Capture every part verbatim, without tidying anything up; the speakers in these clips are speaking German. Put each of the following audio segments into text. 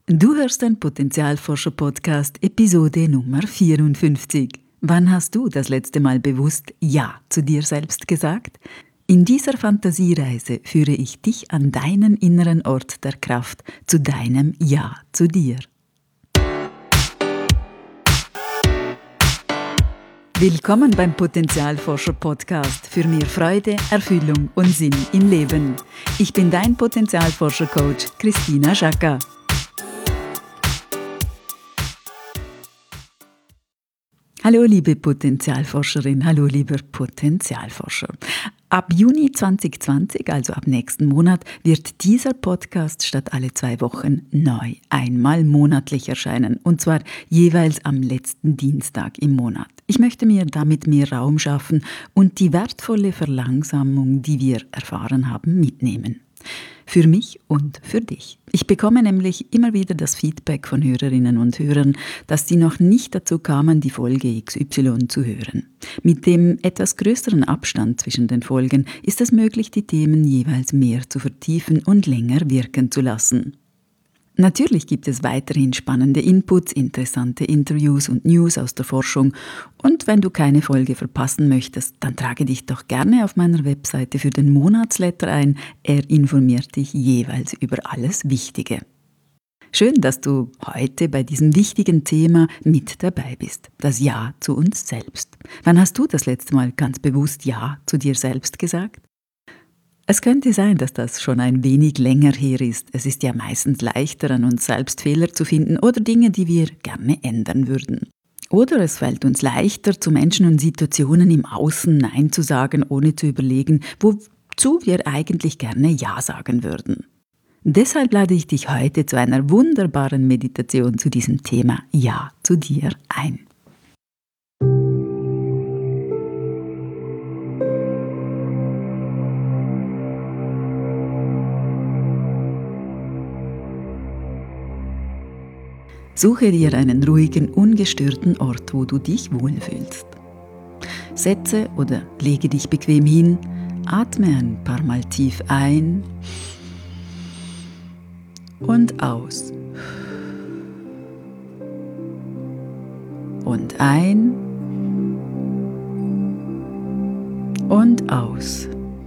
Du hörst den Potenzialforscher-Podcast, Episode Nummer vierundfünfzig. Wann hast du das letzte Mal bewusst Ja zu dir selbst gesagt? In dieser Fantasiereise führe ich dich an deinen inneren Ort der Kraft, zu deinem Ja zu dir. Willkommen beim Potenzialforscher-Podcast für mehr Freude, Erfüllung und Sinn im Leben. Ich bin dein Potenzialforscher-Coach Christina Schaka. Hallo liebe Potenzialforscherin, hallo lieber Potenzialforscher. Ab Juni zwanzig zwanzig, also ab nächsten Monat, wird dieser Podcast statt alle zwei Wochen neu einmal monatlich erscheinen, und zwar jeweils am letzten Dienstag im Monat. Ich möchte mir damit mehr Raum schaffen und die wertvolle Verlangsamung, die wir erfahren haben, mitnehmen. Für mich und für dich. Ich bekomme nämlich immer wieder das Feedback von Hörerinnen und Hörern, dass sie noch nicht dazu kamen, die Folge X Y zu hören. Mit dem etwas größeren Abstand zwischen den Folgen ist es möglich, die Themen jeweils mehr zu vertiefen und länger wirken zu lassen. Natürlich gibt es weiterhin spannende Inputs, interessante Interviews und News aus der Forschung, und wenn du keine Folge verpassen möchtest, dann trage dich doch gerne auf meiner Webseite für den Monatsletter ein. Er informiert dich jeweils über alles Wichtige. Schön, dass du heute bei diesem wichtigen Thema mit dabei bist, das Ja zu uns selbst. Wann hast du das letzte Mal ganz bewusst Ja zu dir selbst gesagt? Es könnte sein, dass das schon ein wenig länger her ist. Es ist ja meistens leichter, an uns selbst Fehler zu finden oder Dinge, die wir gerne ändern würden. Oder es fällt uns leichter, zu Menschen und Situationen im Außen Nein zu sagen, ohne zu überlegen, wozu wir eigentlich gerne Ja sagen würden. Deshalb lade ich dich heute zu einer wunderbaren Meditation zu diesem Thema Ja zu dir ein. Suche dir einen ruhigen, ungestörten Ort, wo du dich wohlfühlst. Setze oder lege dich bequem hin, atme ein paar Mal tief ein und aus. Und ein und aus.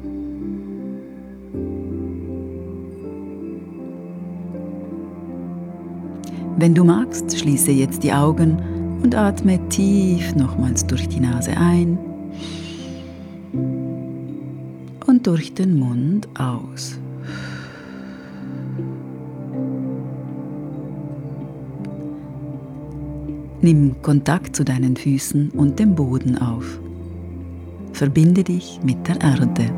Wenn du magst, schließe jetzt die Augen und atme tief nochmals durch die Nase ein und durch den Mund aus. Nimm Kontakt zu deinen Füßen und dem Boden auf. Verbinde dich mit der Erde.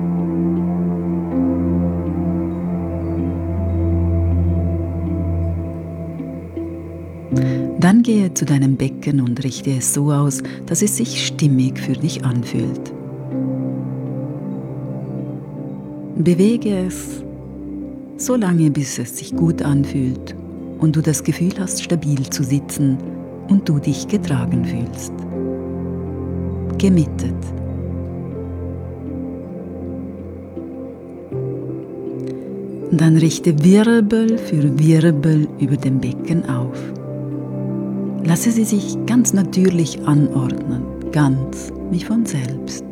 Dann gehe zu deinem Becken und richte es so aus, dass es sich stimmig für dich anfühlt. Bewege es so lange, bis es sich gut anfühlt und du das Gefühl hast, stabil zu sitzen und du dich getragen fühlst. Gemittet. Dann richte Wirbel für Wirbel über dem Becken auf. Lasse sie sich ganz natürlich anordnen, ganz wie von selbst.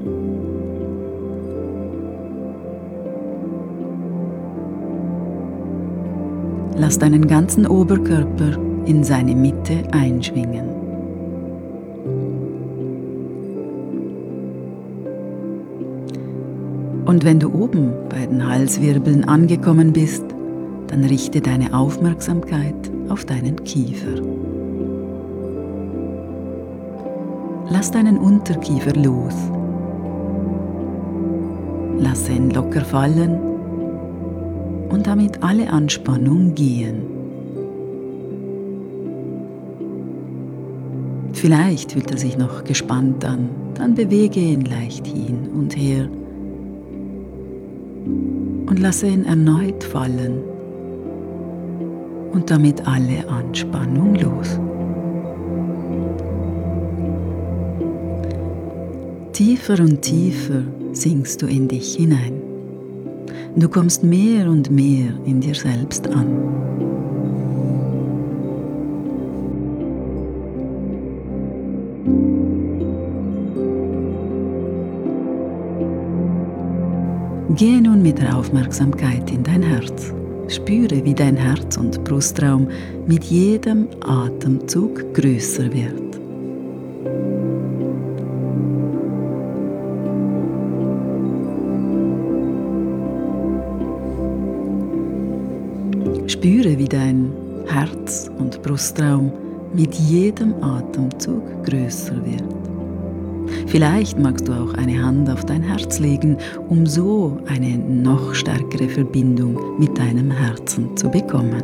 Lass deinen ganzen Oberkörper in seine Mitte einschwingen. Und wenn du oben bei den Halswirbeln angekommen bist, dann richte deine Aufmerksamkeit auf deinen Kiefer. Lass deinen Unterkiefer los. Lasse ihn locker fallen und damit alle Anspannung gehen. Vielleicht fühlt er sich noch gespannt an, dann bewege ihn leicht hin und her und lasse ihn erneut fallen und damit alle Anspannung los. Tiefer und tiefer sinkst du in dich hinein. Du kommst mehr und mehr in dir selbst an. Gehe nun mit der Aufmerksamkeit in dein Herz. Spüre, wie dein Herz- und Brustraum mit jedem Atemzug größer wird. Spüre, wie dein Herz- und Brustraum mit jedem Atemzug größer wird. Vielleicht magst du auch eine Hand auf dein Herz legen, um so eine noch stärkere Verbindung mit deinem Herzen zu bekommen.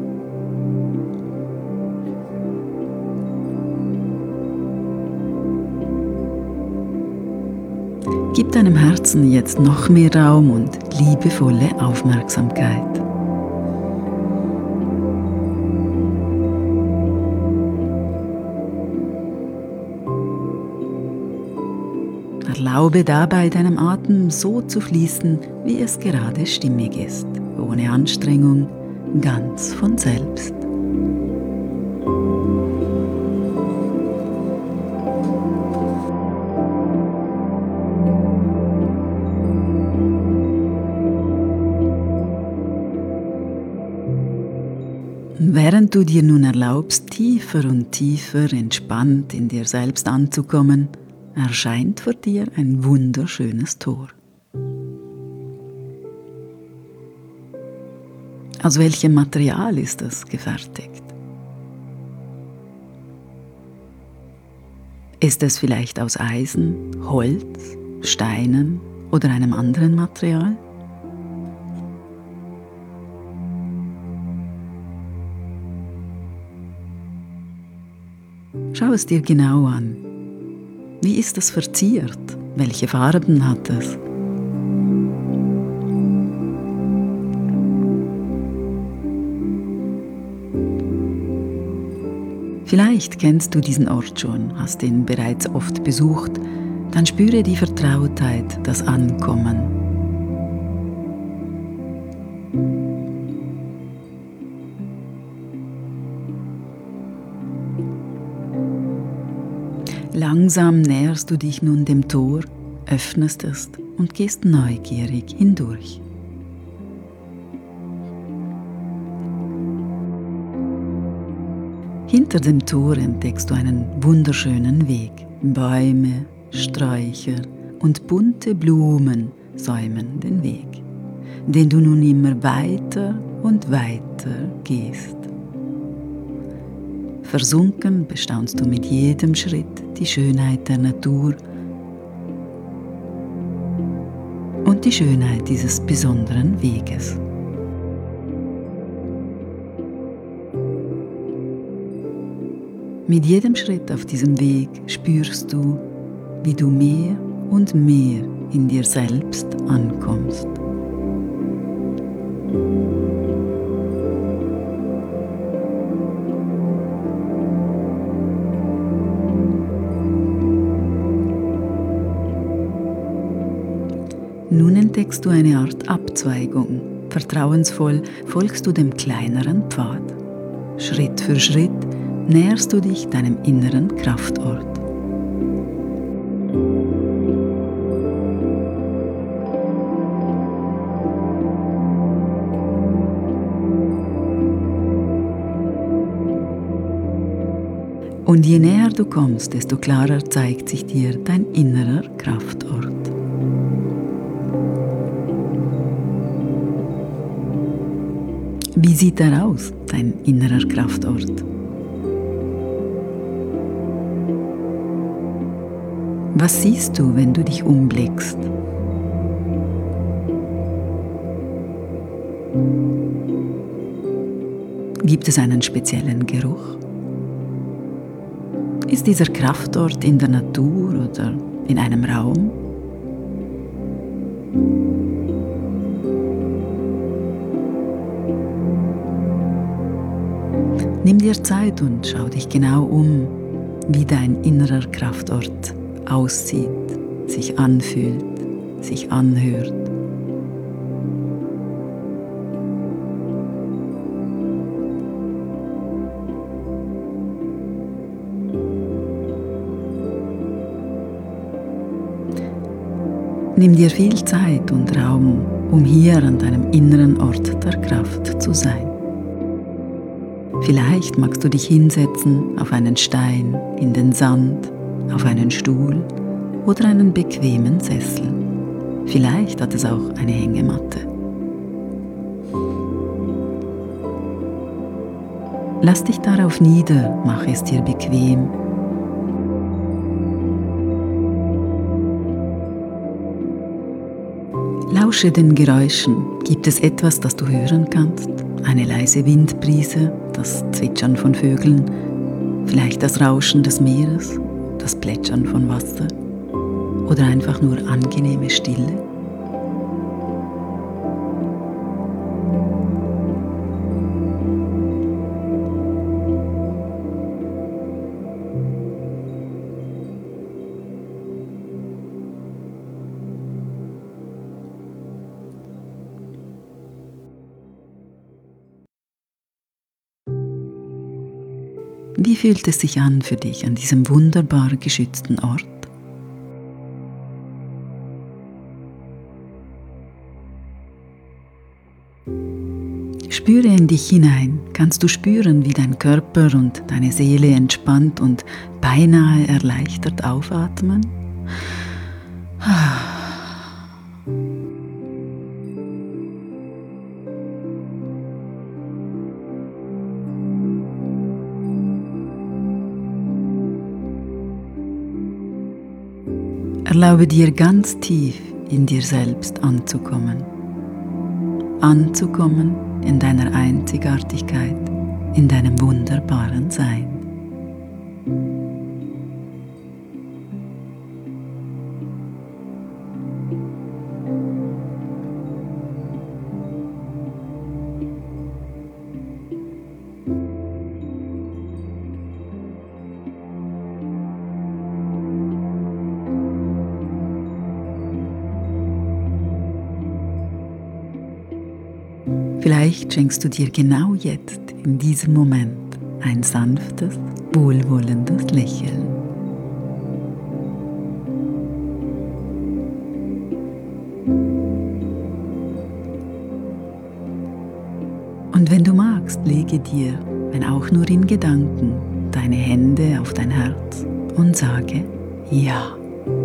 Gib deinem Herzen jetzt noch mehr Raum und liebevolle Aufmerksamkeit. Erlaube dabei deinem Atem so zu fließen, wie es gerade stimmig ist, ohne Anstrengung, ganz von selbst. Während du dir nun erlaubst, tiefer und tiefer entspannt in dir selbst anzukommen, erscheint vor dir ein wunderschönes Tor. Aus welchem Material ist es gefertigt? Ist es vielleicht aus Eisen, Holz, Steinen oder einem anderen Material? Schau es dir genau an. Wie ist es verziert? Welche Farben hat es? Vielleicht kennst du diesen Ort schon, hast ihn bereits oft besucht, dann spüre die Vertrautheit, das Ankommen. Langsam näherst du dich nun dem Tor, öffnest es und gehst neugierig hindurch. Hinter dem Tor entdeckst du einen wunderschönen Weg. Bäume, Sträucher und bunte Blumen säumen den Weg, den du nun immer weiter und weiter gehst. Versunken bestaunst du mit jedem Schritt die Schönheit der Natur und die Schönheit dieses besonderen Weges. Mit jedem Schritt auf diesem Weg spürst du, wie du mehr und mehr in dir selbst ankommst. Nun entdeckst du eine Art Abzweigung. Vertrauensvoll folgst du dem kleineren Pfad. Schritt für Schritt näherst du dich deinem inneren Kraftort. Und je näher du kommst, desto klarer zeigt sich dir dein innerer Kraftort. Wie sieht er aus, dein innerer Kraftort? Was siehst du, wenn du dich umblickst? Gibt es einen speziellen Geruch? Ist dieser Kraftort in der Natur oder in einem Raum? Nimm dir Zeit und schau dich genau um, wie dein innerer Kraftort aussieht, sich anfühlt, sich anhört. Nimm dir viel Zeit und Raum, um hier an deinem inneren Ort der Kraft zu sein. Vielleicht magst du dich hinsetzen auf einen Stein, in den Sand, auf einen Stuhl oder einen bequemen Sessel. Vielleicht hat es auch eine Hängematte. Lass dich darauf nieder, mach es dir bequem. Lausche den Geräuschen. Gibt es etwas, das du hören kannst? Eine leise Windbrise, das Zwitschern von Vögeln, vielleicht das Rauschen des Meeres, das Plätschern von Wasser oder einfach nur angenehme Stille? Wie fühlt es sich an für dich an diesem wunderbar geschützten Ort? Spüre in dich hinein. Kannst du spüren, wie dein Körper und deine Seele entspannt und beinahe erleichtert aufatmen? Erlaube dir ganz tief in dir selbst anzukommen. Anzukommen in deiner Einzigartigkeit, in deinem wunderbaren Sein. Vielleicht schenkst du dir genau jetzt, in diesem Moment, ein sanftes, wohlwollendes Lächeln. Und wenn du magst, lege dir, wenn auch nur in Gedanken, deine Hände auf dein Herz und sage Ja.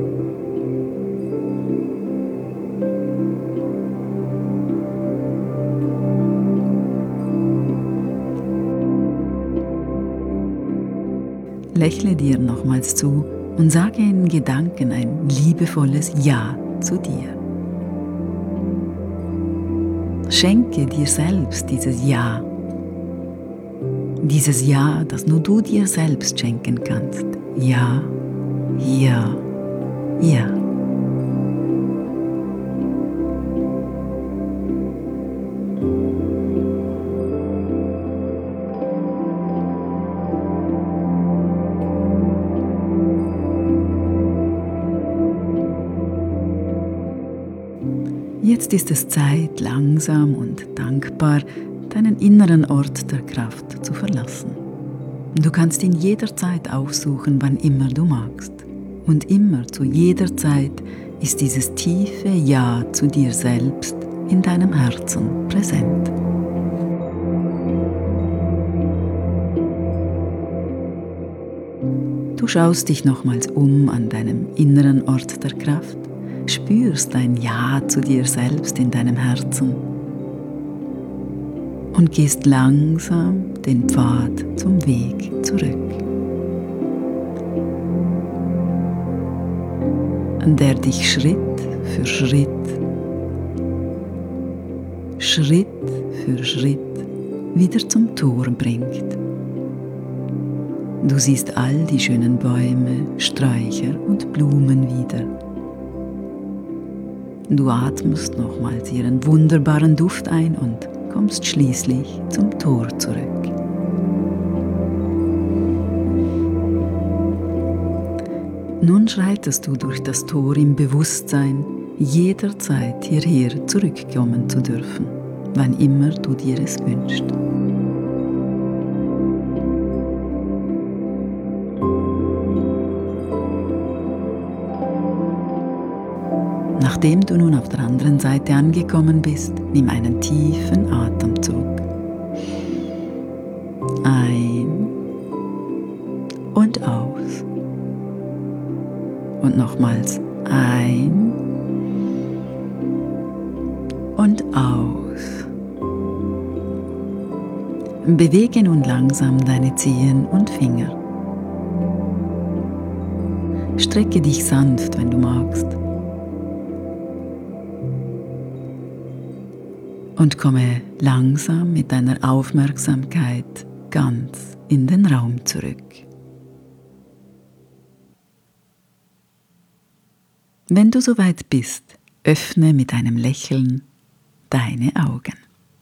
Lächle dir nochmals zu und sage in Gedanken ein liebevolles Ja zu dir. Schenke dir selbst dieses Ja. Dieses Ja, das nur du dir selbst schenken kannst. Ja, ja, ja. Jetzt ist es Zeit, langsam und dankbar deinen inneren Ort der Kraft zu verlassen. Du kannst ihn jederzeit aufsuchen, wann immer du magst. Und immer zu jeder Zeit ist dieses tiefe Ja zu dir selbst in deinem Herzen präsent. Du schaust dich nochmals um an deinem inneren Ort der Kraft, spürst ein Ja zu dir selbst in deinem Herzen und gehst langsam den Pfad zum Weg zurück, der dich Schritt für Schritt, Schritt für Schritt wieder zum Tor bringt. Du siehst all die schönen Bäume, Sträucher und Blumen wieder. Du atmest nochmals ihren wunderbaren Duft ein und kommst schließlich zum Tor zurück. Nun schreitest du durch das Tor im Bewusstsein, jederzeit hierher zurückkommen zu dürfen, wann immer du dir es wünschst. Nach nachdem du nun auf der anderen Seite angekommen bist, nimm einen tiefen Atemzug. Ein und aus. Und nochmals ein und aus. Bewege nun langsam deine Zehen und Finger. Strecke dich sanft, wenn du magst. Und komme langsam mit deiner Aufmerksamkeit ganz in den Raum zurück. Wenn du soweit bist, öffne mit einem Lächeln deine Augen.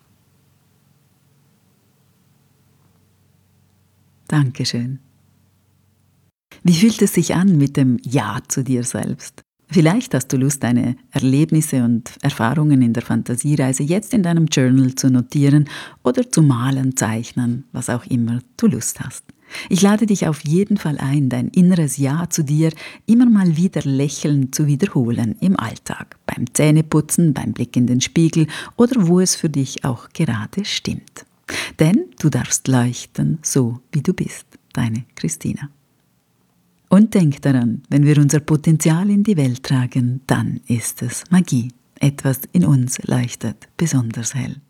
Dankeschön. Wie fühlt es sich an mit dem Ja zu dir selbst? Vielleicht hast du Lust, deine Erlebnisse und Erfahrungen in der Fantasiereise jetzt in deinem Journal zu notieren oder zu malen, zeichnen, was auch immer du Lust hast. Ich lade dich auf jeden Fall ein, dein inneres Ja zu dir immer mal wieder lächelnd zu wiederholen im Alltag, beim Zähneputzen, beim Blick in den Spiegel oder wo es für dich auch gerade stimmt. Denn du darfst leuchten, so wie du bist. Deine Christina. Und denk daran, wenn wir unser Potenzial in die Welt tragen, dann ist es Magie. Etwas in uns leuchtet besonders hell.